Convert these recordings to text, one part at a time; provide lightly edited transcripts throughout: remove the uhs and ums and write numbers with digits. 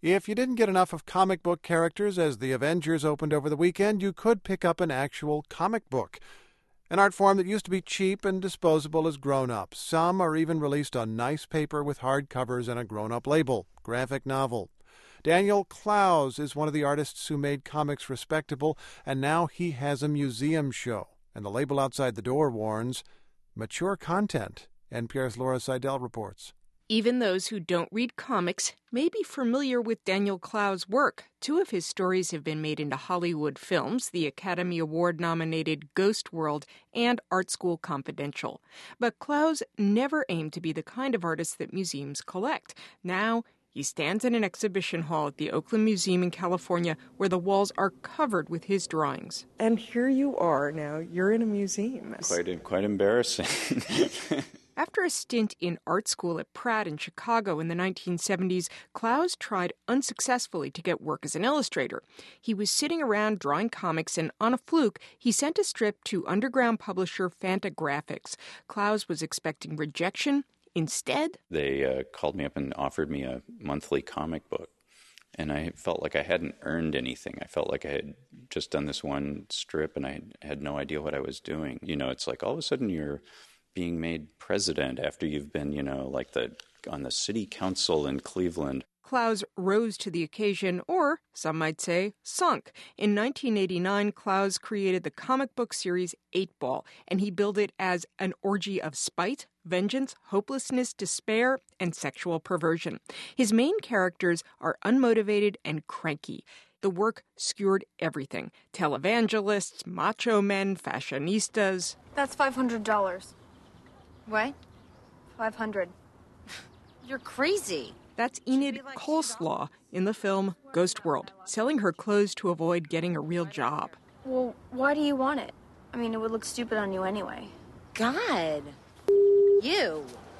If you didn't get enough of comic book characters as the Avengers opened over the weekend, you could pick up an actual comic book. An art form that used to be cheap and disposable has grown up. Some are even released on nice paper with hard covers and a grown-up label, graphic novel. Daniel Clowes is one of the artists who made comics respectable, and now he has a museum show. And the label outside the door warns, mature content. NPR's Laura Seidel reports. Even those who don't read comics may be familiar with Daniel Clowes' work. Two of his stories have been made into Hollywood films, the Academy Award-nominated Ghost World and Art School Confidential. But Clowes never aimed to be the kind of artist that museums collect. Now, he stands in an exhibition hall at the Oakland Museum in California where the walls are covered with his drawings. And here you are now. You're in a museum. Quite embarrassing. After a stint in art school at Pratt in Chicago in the 1970s, Clowes tried unsuccessfully to get work as an illustrator. He was sitting around drawing comics, and on a fluke, he sent a strip to underground publisher Fantagraphics. Clowes was expecting rejection. Instead, they called me up and offered me a monthly comic book. And I felt like I hadn't earned anything. I felt like I had just done this one strip and I had no idea what I was doing. You know, it's like all of a sudden you're being made president after you've been, on the city council in Cleveland. Clowes rose to the occasion, or some might say sunk. In 1989, Clowes created the comic book series 8-Ball, and he billed it as an orgy of spite, vengeance, hopelessness, despair, and sexual perversion. His main characters are unmotivated and cranky. The work skewered everything: televangelists, macho men, fashionistas. That's $500. What? 500. You're crazy. That's Enid Coleslaw in the film Ghost World, selling her clothes to avoid getting a real job. Well, why do you want it? I mean, it would look stupid on you anyway. God. You.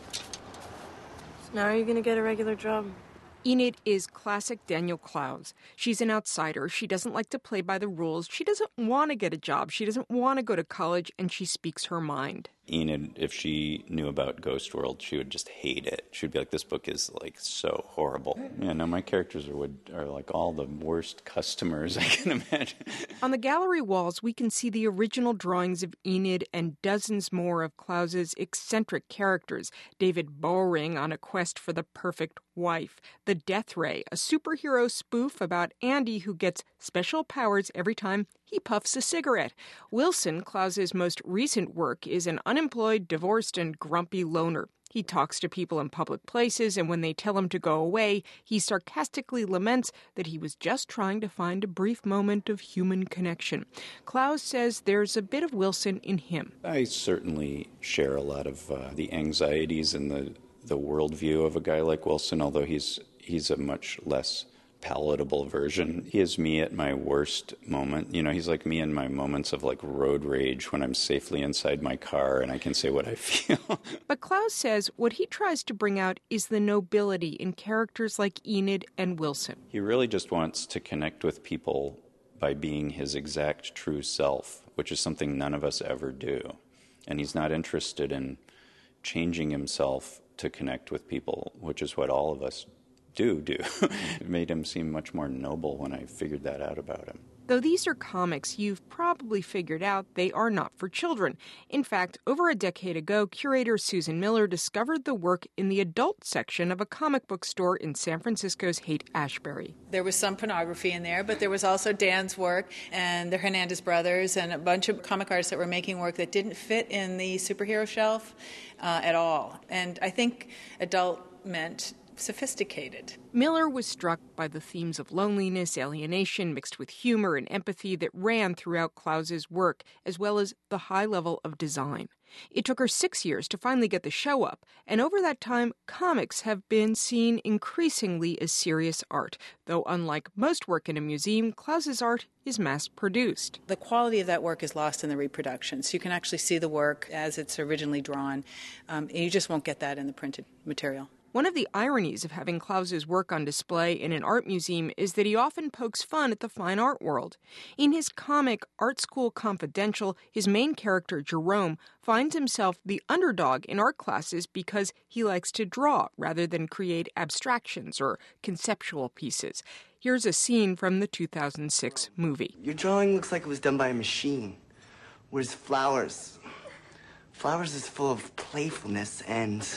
So now are you going to get a regular job? Enid is classic Daniel Clowes. She's an outsider. She doesn't like to play by the rules. She doesn't want to get a job. She doesn't want to go to college, and she speaks her mind. Enid, if she knew about Ghost World, she would just hate it. She'd be like, this book is like so horrible. Yeah, no, my characters are like all the worst customers I can imagine. On the gallery walls, we can see the original drawings of Enid and dozens more of Clowes' eccentric characters. David Bowring on a quest for the perfect wife. The Death Ray, a superhero spoof about Andy who gets special powers every time he puffs a cigarette. Wilson, Clowes' most recent work, is an unemployed, divorced, and grumpy loner. He talks to people in public places, and when they tell him to go away, he sarcastically laments that he was just trying to find a brief moment of human connection. Clowes says there's a bit of Wilson in him. I certainly share a lot of the anxieties and the worldview of a guy like Wilson, although he's a much less palatable version. He is me at my worst moment. You know, he's like me in my moments of like road rage when I'm safely inside my car and I can say what I feel. But Clowes says what he tries to bring out is the nobility in characters like Enid and Wilson. He really just wants to connect with people by being his exact true self, which is something none of us ever do. And he's not interested in changing himself to connect with people, which is what all of us do. It made him seem much more noble when I figured that out about him. Though these are comics, you've probably figured out they are not for children. In fact, over a decade ago, curator Susan Miller discovered the work in the adult section of a comic book store in San Francisco's Haight-Ashbury. There was some pornography in there, but there was also Dan's work and the Hernandez brothers and a bunch of comic artists that were making work that didn't fit in the superhero shelf at all. And I think adult meant sophisticated. Miller was struck by the themes of loneliness, alienation, mixed with humor and empathy that ran throughout Clowes' work, as well as the high level of design. It took her 6 years to finally get the show up, and over that time, comics have been seen increasingly as serious art, though unlike most work in a museum, Clowes' art is mass-produced. The quality of that work is lost in the reproduction, so you can actually see the work as it's originally drawn, and you just won't get that in the printed material. One of the ironies of having Clowes's work on display in an art museum is that he often pokes fun at the fine art world. In his comic Art School Confidential, his main character, Jerome, finds himself the underdog in art classes because he likes to draw rather than create abstractions or conceptual pieces. Here's a scene from the 2006 movie. Your drawing looks like it was done by a machine. Whereas flowers is full of playfulness and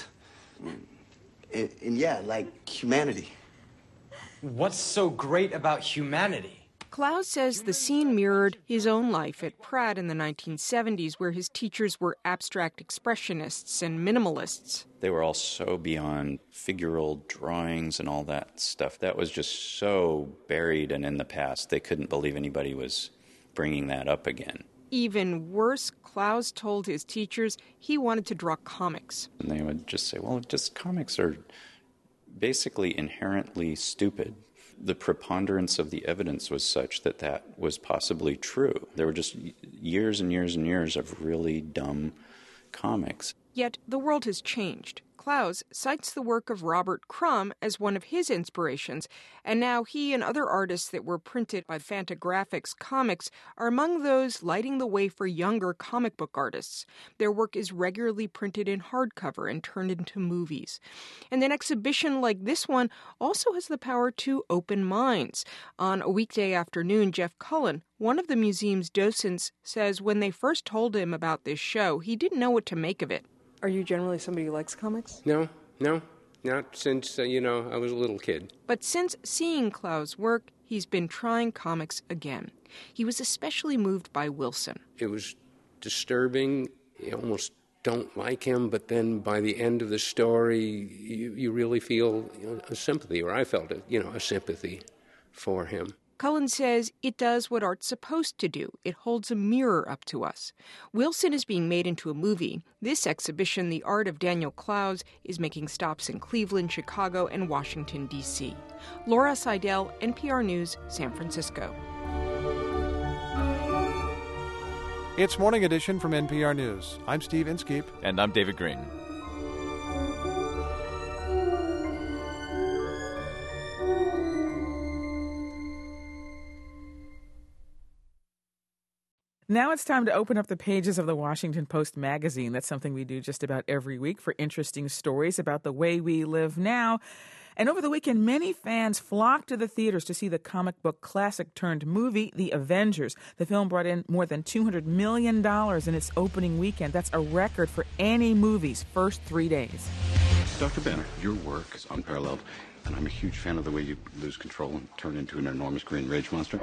yeah, like humanity. What's so great about humanity? Clowes says the scene mirrored his own life at Pratt in the 1970s, where his teachers were abstract expressionists and minimalists. They were all so beyond figural drawings and all that stuff. That was just so buried and in the past. They couldn't believe anybody was bringing that up again. Even worse, Clowes told his teachers he wanted to draw comics. And they would just say, well, just comics are basically inherently stupid. The preponderance of the evidence was such that that was possibly true. There were just years and years and years of really dumb comics. Yet the world has changed. Clowes cites the work of Robert Crumb as one of his inspirations, and now he and other artists that were printed by Fantagraphics Comics are among those lighting the way for younger comic book artists. Their work is regularly printed in hardcover and turned into movies. And an exhibition like this one also has the power to open minds. On a weekday afternoon, Jeff Cullen, one of the museum's docents, says when they first told him about this show, he didn't know what to make of it. Are you generally somebody who likes comics? No, not since, I was a little kid. But since seeing Clowes' work, he's been trying comics again. He was especially moved by Wilson. It was disturbing. You almost don't like him, but then by the end of the story, you really feel a sympathy, or I felt a sympathy for him. Cullen says it does what art's supposed to do. It holds a mirror up to us. Wilson is being made into a movie. This exhibition, The Art of Daniel Clowes, is making stops in Cleveland, Chicago, and Washington, D.C. Laura Seidel, NPR News, San Francisco. It's Morning Edition from NPR News. I'm Steve Inskeep. And I'm David Green. Now it's time to open up the pages of the Washington Post magazine. That's something we do just about every week for interesting stories about the way we live now. And over the weekend, many fans flocked to the theaters to see the comic book classic turned movie, The Avengers. The film brought in more than $200 million in its opening weekend. That's a record for any movie's first 3 days. Dr. Banner, your work is unparalleled, and I'm a huge fan of the way you lose control and turn into an enormous green rage monster.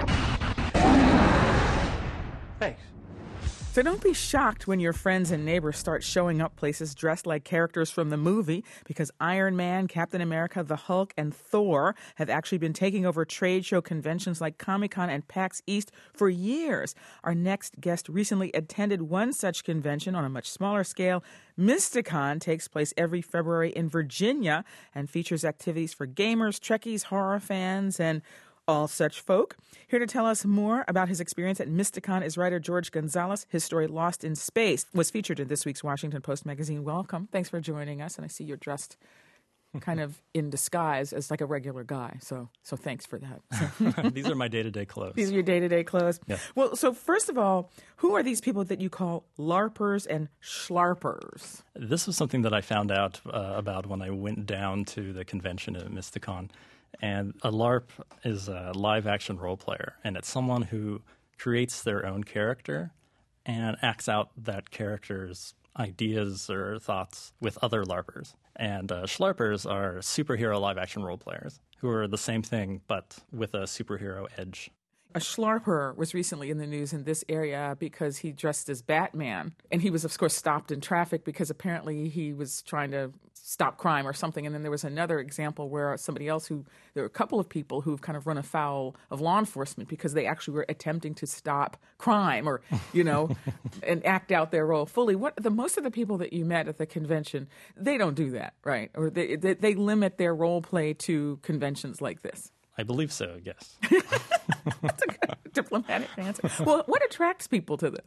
Thanks. So don't be shocked when your friends and neighbors start showing up places dressed like characters from the movie, because Iron Man, Captain America, the Hulk, and Thor have actually been taking over trade show conventions like Comic-Con and PAX East for years. Our next guest recently attended one such convention on a much smaller scale. Mysticon takes place every February in Virginia and features activities for gamers, Trekkies, horror fans, and all such folk. Here to tell us more about his experience at Mysticon is writer George Gonzalez. His story, Lost in Space, was featured in this week's Washington Post magazine. Welcome. Thanks for joining us. And I see you're dressed kind of in disguise as like a regular guy. So thanks for that. These are my day-to-day clothes. These are your day-to-day clothes? Yeah. Well, so first of all, who are these people that you call LARPers and schlarpers? This was something that I found out about when I went down to the convention at Mysticon. And a LARP is a live-action role player, and it's someone who creates their own character and acts out that character's ideas or thoughts with other LARPers. And schlarpers are superhero live-action role players who are the same thing but with a superhero edge. A schlarper was recently in the news in this area because he dressed as Batman. And he was, of course, stopped in traffic because apparently he was trying to stop crime or something. And then there was another example where there were a couple of people who've kind of run afoul of law enforcement because they actually were attempting to stop crime or, and act out their role fully. Most of the people that you met at the convention, they don't do that, right? Or they limit their role play to conventions like this. I believe so, yes. That's a good diplomatic answer. Well, what attracts people to this?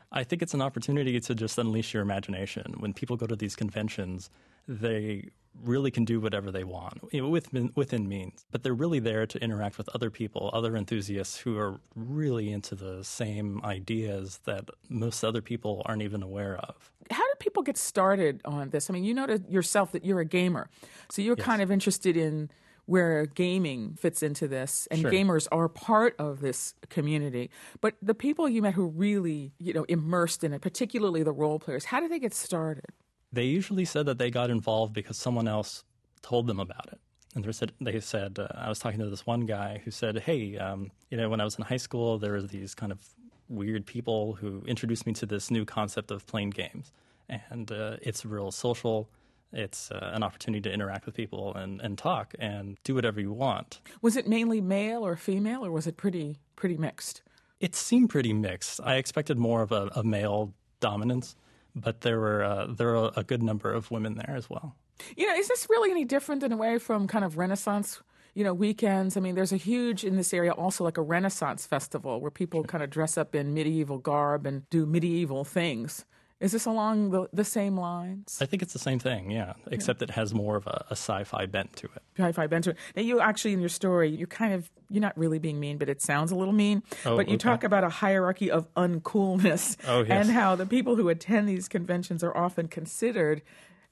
I think it's an opportunity to just unleash your imagination. When people go to these conventions, they really can do whatever they want within means. But they're really there to interact with other people, other enthusiasts who are really into the same ideas that most other people aren't even aware of. How did people get started on this? I mean, you know yourself that you're a gamer. So you're kind of interested in where gaming fits into this, and Sure. gamers are part of this community. But the people you met who really, immersed in it, particularly the role players, how did they get started? They usually said that they got involved because someone else told them about it. And they said I was talking to this one guy who said, hey, when I was in high school, there were these kind of weird people who introduced me to this new concept of playing games. And it's real social. It's an opportunity to interact with people and talk and do whatever you want. Was it mainly male or female, or was it pretty mixed? It seemed pretty mixed. I expected more of a male dominance, but there were a good number of women there as well. Is this really any different in a way from kind of Renaissance, weekends? I mean, there's a huge, in this area, also like a Renaissance festival where people kind of dress up in medieval garb and do medieval things. Is this along the same lines? I think it's the same thing, yeah, except it has more of a sci-fi bent to it. Sci-fi bent to it. Now, you actually, in your story, you're not really being mean, but it sounds a little mean. But you talk about a hierarchy of uncoolness and how the people who attend these conventions are often considered,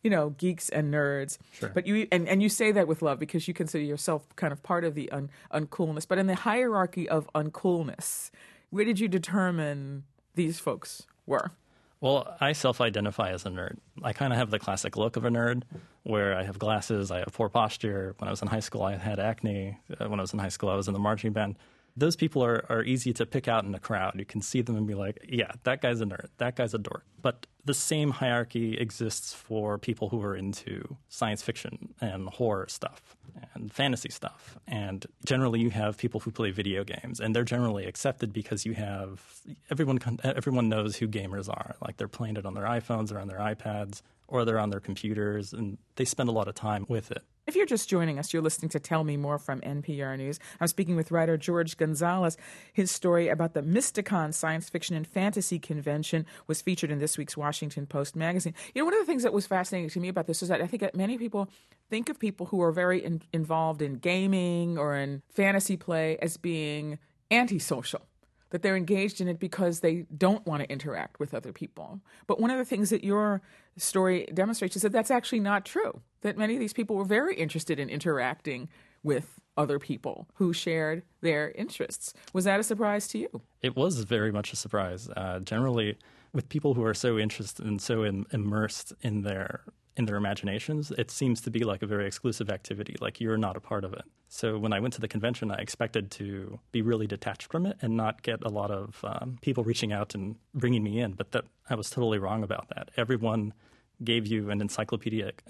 geeks and nerds. Sure. But you say that with love because you consider yourself kind of part of the uncoolness. But in the hierarchy of uncoolness, where did you determine these folks were? Well, I self-identify as a nerd. I kind of have the classic look of a nerd, where I have glasses, I have poor posture. When I was in high school, I had acne. When I was in high school, I was in the marching band. Those people are easy to pick out in a crowd. You can see them and be like, yeah, that guy's a nerd. That guy's a dork. But the same hierarchy exists for people who are into science fiction and horror stuff and fantasy stuff. And generally you have people who play video games, and they're generally accepted because you have everyone knows who gamers are. Like they're playing it on their iPhones or on their iPads or they're on their computers, and they spend a lot of time with it. If you're just joining us, you're listening to Tell Me More from NPR News. I'm speaking with writer George Gonzalez. His story about the Mysticon Science Fiction and Fantasy Convention was featured in this week's Washington Post magazine. One of the things that was fascinating to me about this is that I think that many people think of people who are very involved in gaming or in fantasy play as being antisocial, that they're engaged in it because they don't want to interact with other people. But one of the things that your story demonstrates is that that's actually not true, that many of these people were very interested in interacting with other people who shared their interests. Was that a surprise to you? It was very much a surprise. Generally, with people who are so interested and so immersed in their imaginations, it seems to be like a very exclusive activity, like you're not a part of it. So when I went to the convention, I expected to be really detached from it and not get a lot of people reaching out and bringing me in, but I was totally wrong about that. Everyone gave you an encyclopedic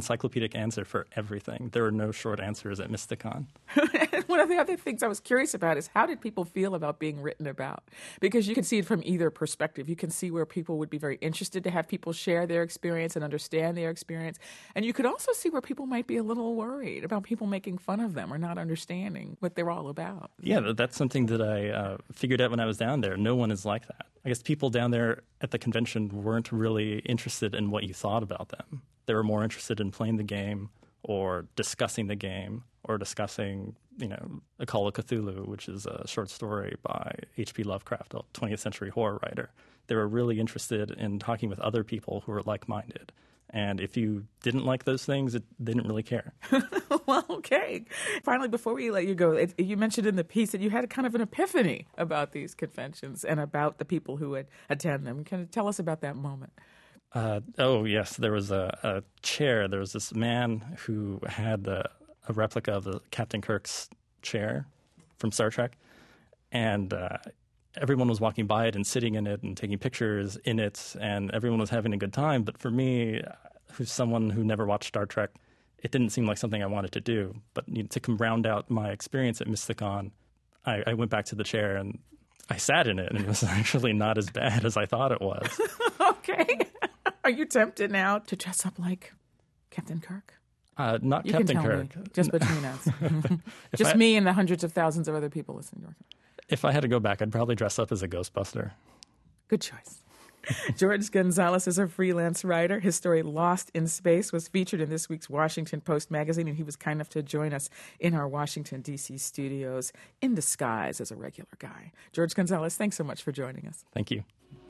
answer for everything. There were no short answers at Mysticon. One of the other things I was curious about is how did people feel about being written about? Because you can see it from either perspective. You can see where people would be very interested to have people share their experience and understand their experience. And you could also see where people might be a little worried about people making fun of them or not understanding what they're all about. Yeah, that's something that I figured out when I was down there. No one is like that. I guess people down there at the convention weren't really interested in what you thought about them. They were more interested in playing the game or discussing the game or discussing, A Call of Cthulhu, which is a short story by H.P. Lovecraft, a 20th century horror writer. They were really interested in talking with other people who were like-minded. And if you didn't like those things, they didn't really care. Well, okay. Finally, before we let you go, you mentioned in the piece that you had kind of an epiphany about these conventions and about the people who would attend them. Can you tell us about that moment? Yes. There was a chair. There was this man who had a replica of the Captain Kirk's chair from Star Trek. And everyone was walking by it and sitting in it and taking pictures in it, and everyone was having a good time. But for me, who's someone who never watched Star Trek, it didn't seem like something I wanted to do. But to round out my experience at Mysticon, I went back to the chair and I sat in it, and it was actually not as bad as I thought it was. Okay. Are you tempted now to dress up like Captain Kirk? Not you Captain can tell Kirk. Me, just between us. Just me and the hundreds of thousands of other people listening to us. If I had to go back, I'd probably dress up as a Ghostbuster. Good choice. George Gonzalez is a freelance writer. His story, Lost in Space, was featured in this week's Washington Post magazine, and he was kind enough to join us in our Washington, D.C. studios in disguise as a regular guy. George Gonzalez, thanks so much for joining us. Thank you.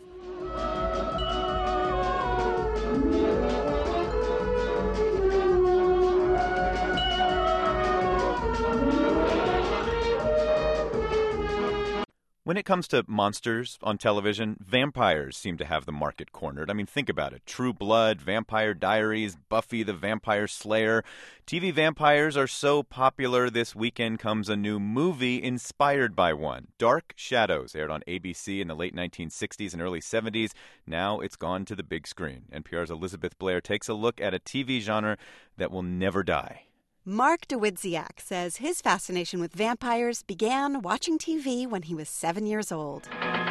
When it comes to monsters on television, vampires seem to have the market cornered. I mean, think about it. True Blood, Vampire Diaries, Buffy the Vampire Slayer. TV vampires are so popular, this weekend comes a new movie inspired by one. Dark Shadows aired on ABC in the late 1960s and early 70s. Now it's gone to the big screen. NPR's Elizabeth Blair takes a look at a TV genre that will never die. Mark Dawidziak says his fascination with vampires began watching TV when he was 7 years old.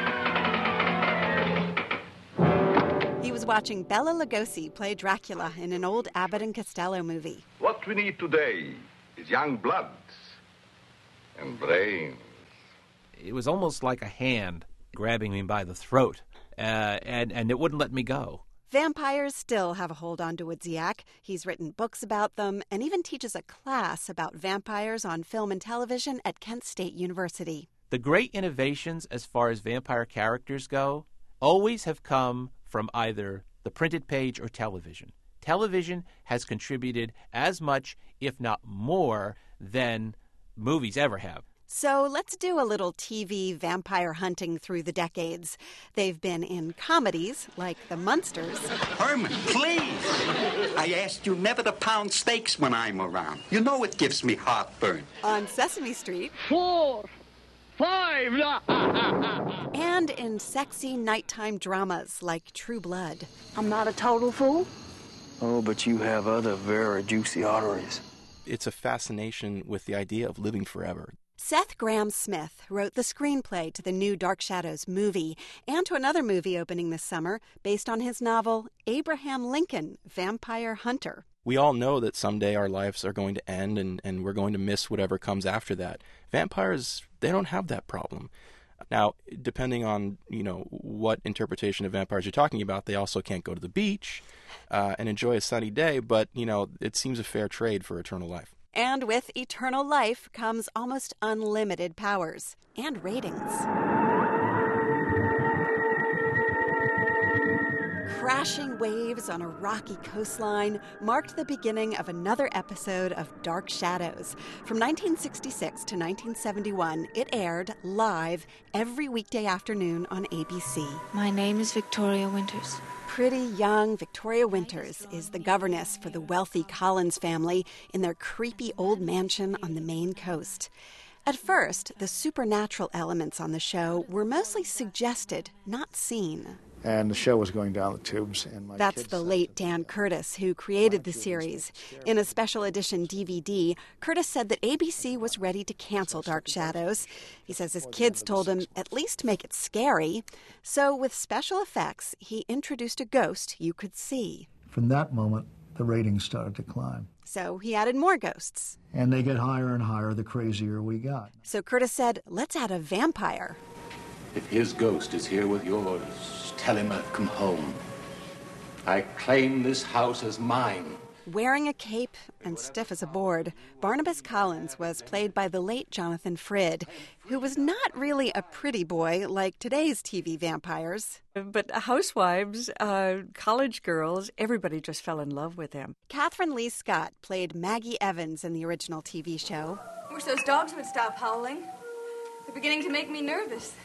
He was watching Bela Lugosi play Dracula in an old Abbott and Costello movie. What we need today is young blood and brains. It was almost like a hand grabbing me by the throat, and it wouldn't let me go. Vampires still have a hold on Dawidziak. He's written books about them and even teaches a class about vampires on film and television at Kent State University. The great innovations as far as vampire characters go always have come from either the printed page or television. Television has contributed as much, if not more, than movies ever have. So let's do a little TV vampire hunting through the decades. They've been in comedies like The Munsters. Herman, please! I asked you never to pound steaks when I'm around. You know it gives me heartburn. On Sesame Street. 4, 5, and in sexy nighttime dramas like True Blood. I'm not a total fool. Oh, but you have other very juicy arteries. It's a fascination with the idea of living forever. Seth Grahame-Smith wrote the screenplay to the new Dark Shadows movie and to another movie opening this summer based on his novel Abraham Lincoln, Vampire Hunter. We all know that someday our lives are going to end and we're going to miss whatever comes after that. Vampires, they don't have that problem. Now, depending on, what interpretation of vampires you're talking about, they also can't go to the beach and enjoy a sunny day, but, it seems a fair trade for eternal life. And with eternal life comes almost unlimited powers and ratings. Crashing waves on a rocky coastline marked the beginning of another episode of Dark Shadows. From 1966 to 1971, it aired live every weekday afternoon on ABC. My name is Victoria Winters. Pretty young Victoria Winters is the governess for the wealthy Collins family in their creepy old mansion on the Maine coast. At first, the supernatural elements on the show were mostly suggested, not seen. And the show was going down the tubes. And That's the late Dan Curtis, who created the series. In a special edition DVD, Curtis said that ABC was ready to cancel Dark Shadows. He says his kids told him, at least make it scary. So with special effects, he introduced a ghost you could see. From that moment, the ratings started to climb. So he added more ghosts. And they get higher and higher the crazier we got. So Curtis said, let's add a vampire. If his ghost is here with yours, tell him I've come home. I claim this house as mine. Wearing a cape and stiff as a board, Barnabas Collins was played by the late Jonathan Frid, who was not really a pretty boy like today's TV vampires. But housewives, college girls, everybody just fell in love with him. Catherine Lee Scott played Maggie Evans in the original TV show. I wish those dogs would stop howling. They're beginning to make me nervous.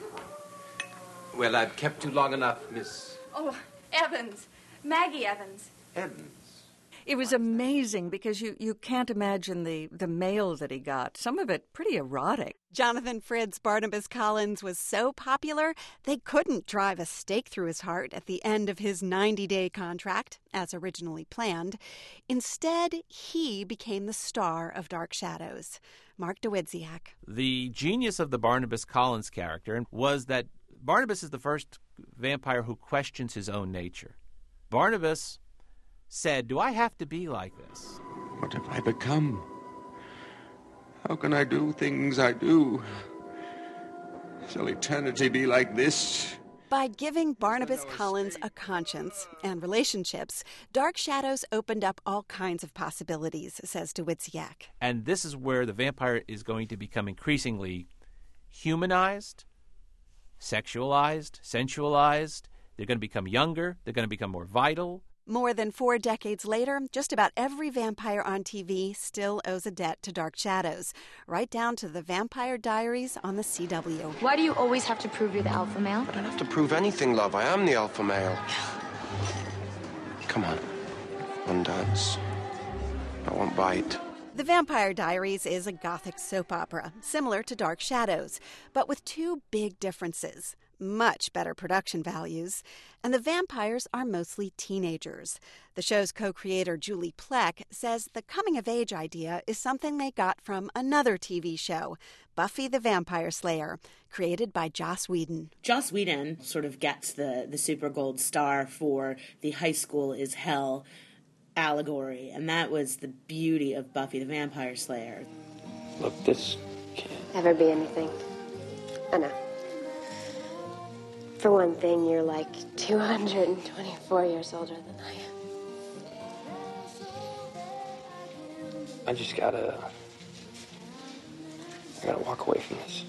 Well, I've kept you long enough, Miss... Oh, Evans. Maggie Evans. Evans. It was amazing because you can't imagine the mail that he got. Some of it pretty erotic. Jonathan Frid's Barnabas Collins was so popular, they couldn't drive a stake through his heart at the end of his 90-day contract, as originally planned. Instead, he became the star of Dark Shadows. Mark Dawidziak. The genius of the Barnabas Collins character was that Barnabas is the first vampire who questions his own nature. Barnabas said, do I have to be like this? What have I become? How can I do things I do? Shall eternity be like this? By giving Barnabas Collins a conscience and relationships, Dark Shadows opened up all kinds of possibilities, says Dawidziak. And this is where the vampire is going to become increasingly humanized, sexualized, sensualized. They're going to become younger. They're going to become more vital. More than 4 decades later, just about every vampire on TV still owes a debt to Dark Shadows, right down to the Vampire Diaries on the CW. Why do you always have to prove you're the alpha male? I don't have to prove anything, love. I am the alpha male. Come on. One dance. I won't bite. The Vampire Diaries is a gothic soap opera, similar to Dark Shadows, but with 2 big differences. Much better production values, and the vampires are mostly teenagers. The show's co-creator Julie Plec says the coming-of-age idea is something they got from another TV show, Buffy the Vampire Slayer, created by Joss Whedon. Joss Whedon sort of gets the super gold star for the high school is hell allegory, and that was the beauty of Buffy the Vampire Slayer. Look, this can't ever be anything. I know. For one thing, you're like 224 years older than I am. I just gotta walk away from this.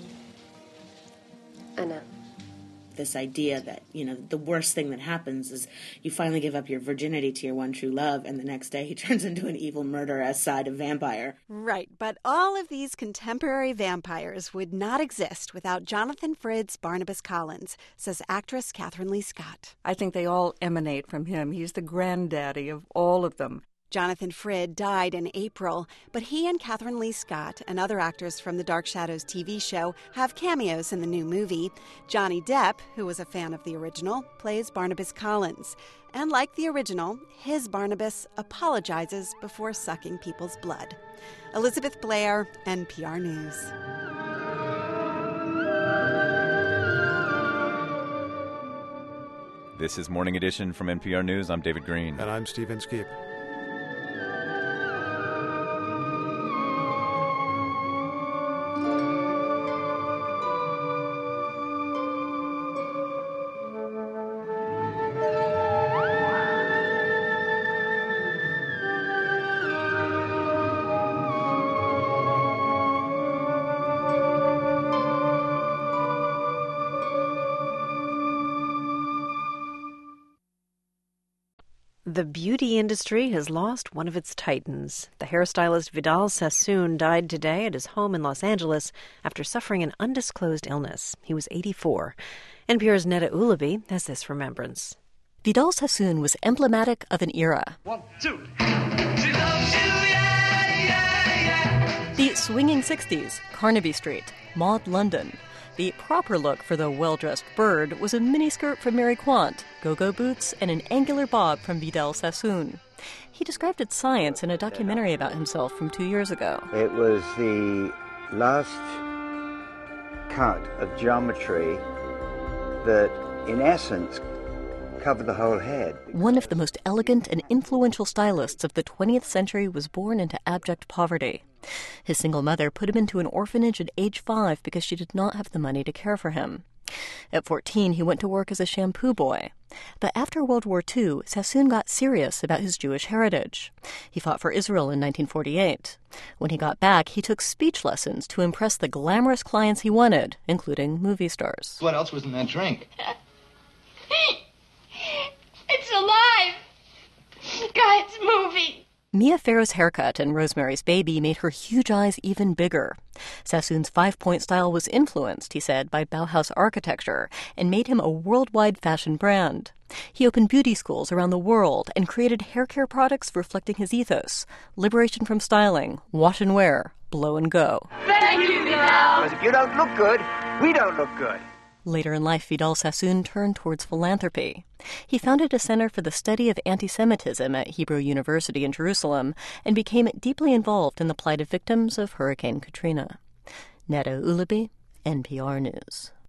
I know. This idea that, the worst thing that happens is you finally give up your virginity to your one true love, and the next day he turns into an evil murderous side of vampire. Right, but all of these contemporary vampires would not exist without Jonathan Frydd's Barnabas Collins, says actress Catherine Lee Scott. I think they all emanate from him. He's the granddaddy of all of them. Jonathan Frydd died in April, but he and Catherine Lee Scott and other actors from the Dark Shadows TV show have cameos in the new movie. Johnny Depp, who was a fan of the original, plays Barnabas Collins. And like the original, his Barnabas apologizes before sucking people's blood. Elizabeth Blair, NPR News. This is Morning Edition from NPR News. I'm David Green. And I'm Stephen Skeep. The beauty industry has lost one of its titans. The hairstylist Vidal Sassoon died today at his home in Los Angeles after suffering an undisclosed illness. He was 84. NPR's Neda Ulaby has this remembrance. Vidal Sassoon was emblematic of an era. 1, 2. She loves you, yeah, yeah, yeah. The swinging 60s, Carnaby Street, Maud London. The proper look for the well-dressed bird was a miniskirt from Mary Quant, go-go boots, and an angular bob from Vidal Sassoon. He described its science in a documentary about himself from 2 years ago. It was the last cut of geometry that, in essence, covered the whole head. One of the most elegant and influential stylists of the 20th century was born into abject poverty. His single mother put him into an orphanage at age 5 because she did not have the money to care for him. At 14, he went to work as a shampoo boy. But after World War II, Sassoon got serious about his Jewish heritage. He fought for Israel in 1948. When he got back, he took speech lessons to impress the glamorous clients he wanted, including movie stars. What else was in that drink? It's alive! God, it's moving! Mia Farrow's haircut and Rosemary's Baby made her huge eyes even bigger. Sassoon's 5-point style was influenced, he said, by Bauhaus architecture and made him a worldwide fashion brand. He opened beauty schools around the world and created hair care products reflecting his ethos: liberation from styling, wash and wear, blow and go. Thank you, Vidal! Because if you don't look good, we don't look good. Later in life, Vidal Sassoon turned towards philanthropy. He founded a center for the study of anti-Semitism at Hebrew University in Jerusalem and became deeply involved in the plight of victims of Hurricane Katrina. Neda Ulaby, NPR News.